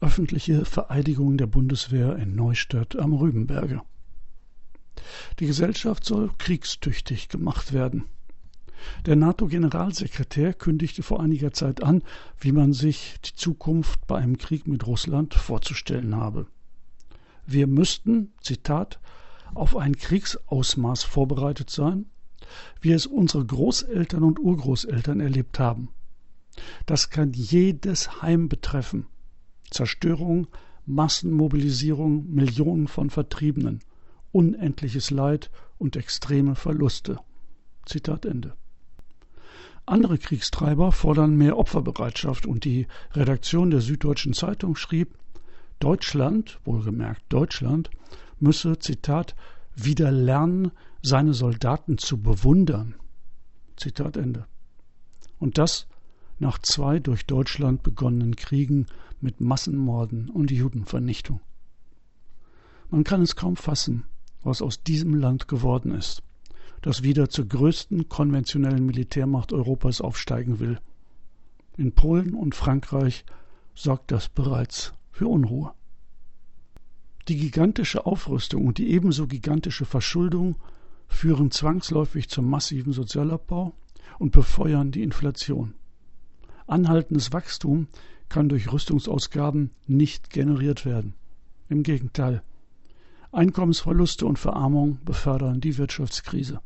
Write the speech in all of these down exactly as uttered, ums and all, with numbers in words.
Öffentliche Vereidigung der Bundeswehr in Neustadt am Rübenberge. Die Gesellschaft soll kriegstüchtig gemacht werden. Der NATO-Generalsekretär kündigte vor einiger Zeit an, wie man sich die Zukunft bei einem Krieg mit Russland vorzustellen habe. Wir müssten, Zitat, auf ein Kriegsausmaß vorbereitet sein, wie es unsere Großeltern und Urgroßeltern erlebt haben. Das kann jedes Heim betreffen. Zerstörung, Massenmobilisierung, Millionen von Vertriebenen, unendliches Leid und extreme Verluste. Zitat Ende. Andere Kriegstreiber fordern mehr Opferbereitschaft und die Redaktion der Süddeutschen Zeitung schrieb, Deutschland, wohlgemerkt Deutschland, müsse, Zitat, wieder lernen, seine Soldaten zu bewundern. Zitat Ende. Und das nach zwei durch Deutschland begonnenen Kriegen mit Massenmorden und Judenvernichtung. Man kann es kaum fassen, was aus diesem Land geworden ist, das wieder zur größten konventionellen Militärmacht Europas aufsteigen will. In Polen und Frankreich sorgt das bereits für Unruhe. Die gigantische Aufrüstung und die ebenso gigantische Verschuldung führen zwangsläufig zum massiven Sozialabbau und befeuern die Inflation. Anhaltendes Wachstum kann durch Rüstungsausgaben nicht generiert werden. Im Gegenteil. Einkommensverluste und Verarmung befördern die Wirtschaftskrise.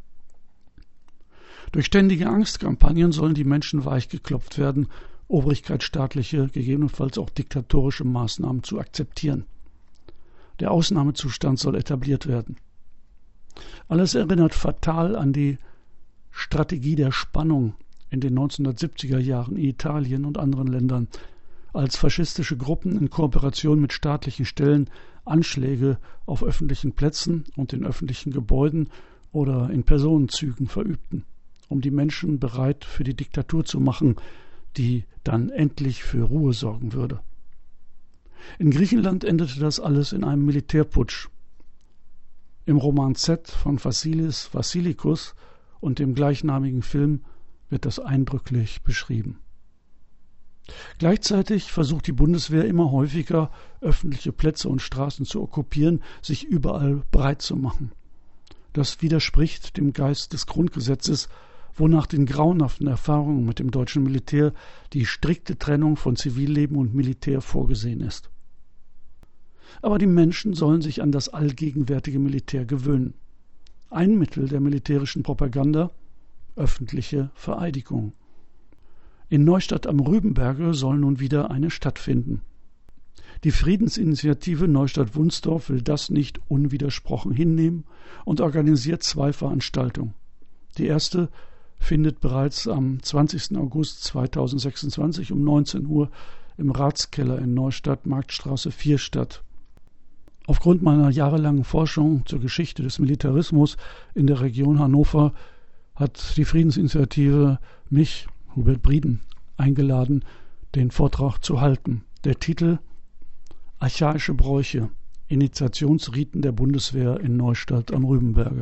Durch ständige Angstkampagnen sollen die Menschen weichgeklopft werden, obrigkeitsstaatliche, gegebenenfalls auch diktatorische Maßnahmen zu akzeptieren. Der Ausnahmezustand soll etabliert werden. Alles erinnert fatal an die Strategie der Spannung in den neunzehnhundertsiebziger Jahren in Italien und anderen Ländern, als faschistische Gruppen in Kooperation mit staatlichen Stellen Anschläge auf öffentlichen Plätzen und in öffentlichen Gebäuden oder in Personenzügen verübten, um die Menschen bereit für die Diktatur zu machen, die dann endlich für Ruhe sorgen würde. In Griechenland endete das alles in einem Militärputsch. Im Roman Z von Vassilis Vassilikus und dem gleichnamigen Film wird das eindrücklich beschrieben. Gleichzeitig versucht die Bundeswehr immer häufiger, öffentliche Plätze und Straßen zu okkupieren, sich überall breit zu machen. Das widerspricht dem Geist des Grundgesetzes, wo nach den grauenhaften Erfahrungen mit dem deutschen Militär die strikte Trennung von Zivilleben und Militär vorgesehen ist. Aber die Menschen sollen sich an das allgegenwärtige Militär gewöhnen. Ein Mittel der militärischen Propaganda: öffentliche Vereidigung. In Neustadt am Rübenberge soll nun wieder eine stattfinden. Die Friedensinitiative Neustadt-Wunsdorf will das nicht unwidersprochen hinnehmen und organisiert zwei Veranstaltungen. Die erste findet bereits am zwanzigsten August zweitausendsechsundzwanzig um neunzehn Uhr im Ratskeller in Neustadt, Marktstraße vier statt. Aufgrund meiner jahrelangen Forschung zur Geschichte des Militarismus in der Region Hannover hat die Friedensinitiative mich, Hubert Brieden, eingeladen, den Vortrag zu halten. Der Titel: Archaische Bräuche, Initiationsriten der Bundeswehr in Neustadt am Rübenberge.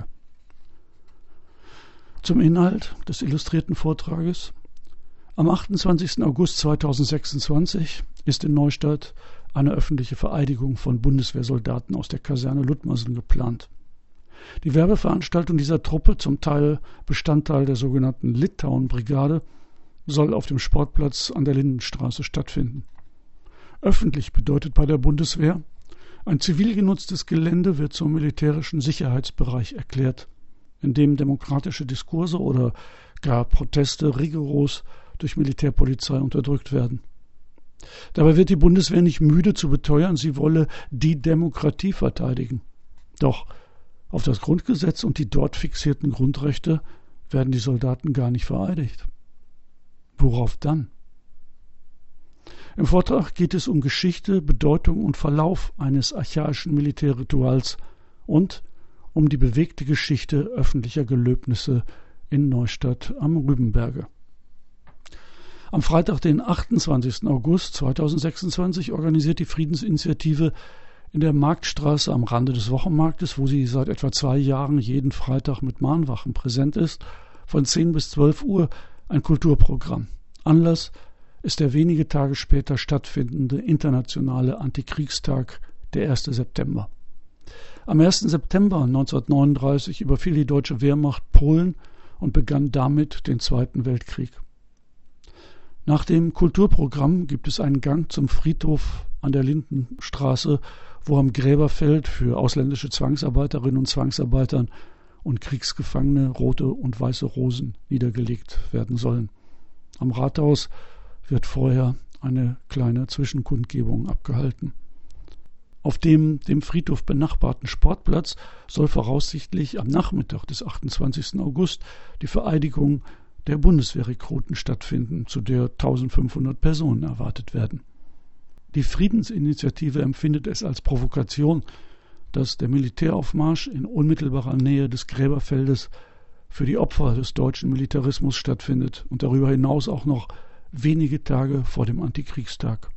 Zum Inhalt des illustrierten Vortrages: Am achtundzwanzigsten August zweitausendsechsundzwanzig ist in Neustadt eine öffentliche Vereidigung von Bundeswehrsoldaten aus der Kaserne Luttmersen geplant. Die Werbeveranstaltung dieser Truppe, zum Teil Bestandteil der sogenannten Litauen-Brigade, soll auf dem Sportplatz an der Lindenstraße stattfinden. Öffentlich bedeutet bei der Bundeswehr, ein zivil genutztes Gelände wird zum militärischen Sicherheitsbereich erklärt, in dem demokratische Diskurse oder gar Proteste rigoros durch Militärpolizei unterdrückt werden. Dabei wird die Bundeswehr nicht müde zu beteuern, sie wolle die Demokratie verteidigen. Doch auf das Grundgesetz und die dort fixierten Grundrechte werden die Soldaten gar nicht vereidigt. Worauf dann? Im Vortrag geht es um Geschichte, Bedeutung und Verlauf eines archaischen Militärrituals und um die bewegte Geschichte öffentlicher Gelöbnisse in Neustadt am Rübenberge. Am Freitag, den achtundzwanzigsten August zweitausendsechsundzwanzig, organisiert die Friedensinitiative in der Marktstraße am Rande des Wochenmarktes, wo sie seit etwa zwei Jahren jeden Freitag mit Mahnwachen präsent ist, von zehn bis zwölf Uhr ein Kulturprogramm. Anlass ist der wenige Tage später stattfindende internationale Antikriegstag, der erste September. Am ersten September neunzehnhundertneununddreißig überfiel die deutsche Wehrmacht Polen und begann damit den Zweiten Weltkrieg. Nach dem Kulturprogramm gibt es einen Gang zum Friedhof an der Lindenstraße, wo am Gräberfeld für ausländische Zwangsarbeiterinnen und Zwangsarbeitern und Kriegsgefangene rote und weiße Rosen niedergelegt werden sollen. Am Rathaus wird vorher eine kleine Zwischenkundgebung abgehalten. Auf dem dem Friedhof benachbarten Sportplatz soll voraussichtlich am Nachmittag des achtundzwanzigsten August die Vereidigung der Bundeswehrrekruten stattfinden, zu der eintausendfünfhundert Personen erwartet werden. Die Friedensinitiative empfindet es als Provokation, dass der Militäraufmarsch in unmittelbarer Nähe des Gräberfeldes für die Opfer des deutschen Militarismus stattfindet und darüber hinaus auch noch wenige Tage vor dem Antikriegstag.